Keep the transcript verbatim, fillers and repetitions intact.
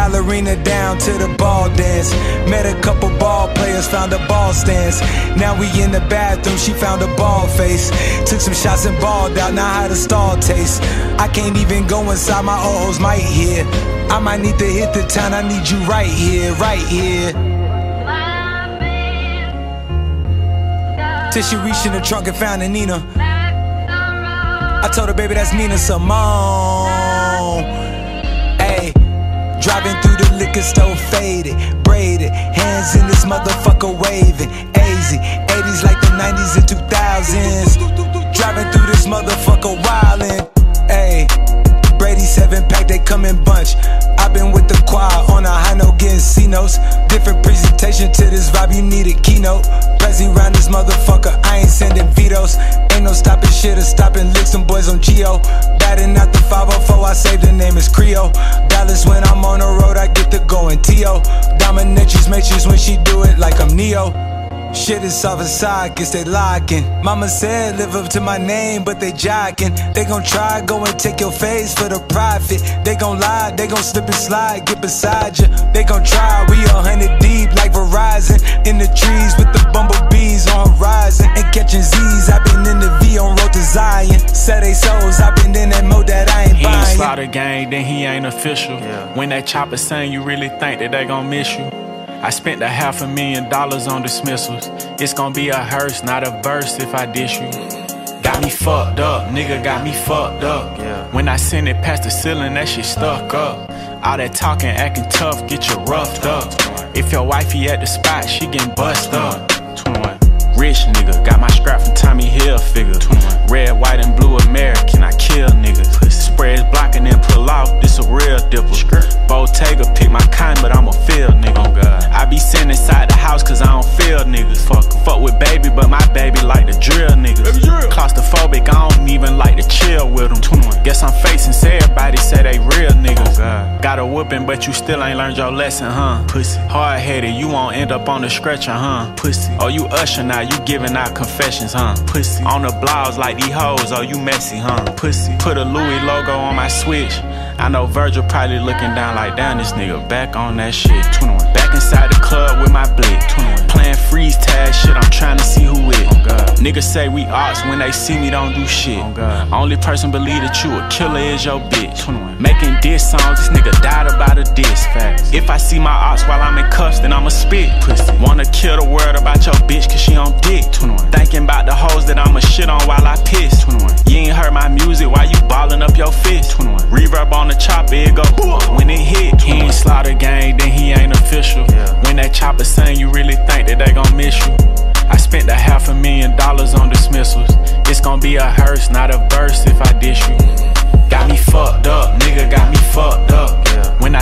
ballerina down to the ball dance. Met a couple ball players, found a ball stance. Now we in the bathroom, she found a ball face. Took some shots and balled out, now how the stall taste. I can't even go inside, my oh-ohs might hear. I might need to hit the town, I need you right here, right here. Till she reached in the trunk and found a Nina. I told her, baby, that's Nina Simone. Ayy, driving through the liquor store, faded, braided, hands in this motherfucker waving. A Z, eighties like the nineties and two thousands. Driving through this motherfucker wildin'. Ayy, Brady seven pack, they come in bunch. I've been with the choir on a high note, getting C notes. Different presentation to this vibe, you need a keynote. Prezi round this motherfucker, I ain't sending vetoes. Ain't no stopping shit or stopping licks, them boys on Geo. Batting out the five oh four, I say the name is Creole. Dallas when I'm on the road, I get to going T O. Dominatrix matrix when she do it like I'm Neo. Shit is soft inside, guess they locking. Mama said live up to my name, but they jocking. They gon' try, go and take your face for the profit. They gon' lie, they gon' slip and slide, get beside you. They gon' try, we a hundred deep like Verizon. In the trees with the bumblebees on rising. And catching Z's, I been in the V on road to Zion. Set they souls, I been in that mode that I ain't he buying. He ain't slaughter gang, then he ain't official. Yeah. When that chopper sing, you really think that they gon' miss you. I spent a half a million dollars on dismissals. It's gonna be a hearse, not a verse if I dish you. Got me fucked up, nigga got me fucked up. Yeah. When I send it past the ceiling, that shit stuck up. All that talking, acting tough, get you roughed up. If your wifey at the spot, she getting bust up. twenty-one. Rich nigga, got my strap from Tommy Hilfiger. twenty-one. Red, white, and blue American, I kill niggas. Spreads blocking and pull off, this a real dipper. Bottega pick my kind, but I'm a field nigga. Oh God. I be sitting inside the house cause I don't feel niggas. Fuck, fuck with baby, but my baby like to drill niggas. Claustrophobic, I don't even like to chill with them. twenty-one. Guess I'm facing, say everybody say they real niggas. Oh God. Got a whooping, but you still ain't learned your lesson, huh? Pussy. Hard headed, you won't end up on the stretcher, huh? Pussy. Oh, you usher now, you giving out confessions, huh? Pussy. On the blogs like these hoes, oh, you messy, huh? Pussy. Put a Louis logo on my switch. I know Virgil probably looking down like, damn, this nigga back on that shit. twenty-one. Back inside the club with my blick. twenty-one. Playing freeze tag shit, I'm trying to see who it. Oh God. Niggas say we ops, when they see me don't do shit. Oh God. Only person believe that you a killer is your bitch. twenty-one. Making diss songs, this nigga died about a diss. Facts. If I see my ops while I'm in cuffs, then I'ma spit. Pussy. Wanna kill the world about your bitch cause she on dick. twenty-one. Thinking about the hoes that I'ma shit on while I piss. twenty-one. You ain't heard my music while you ballin' up your fist. twenty-one. Reverb on the chopper, it go when it hit. He ain't slaughter gang, then he ain't official. Yeah. When that chopper sing, you really think that they gon' miss you. I spent a half a million dollars on dismissals. It's gon' be a hearse, not a verse if I dish you. Got me fucked up, nigga got me fucked up. Yeah. When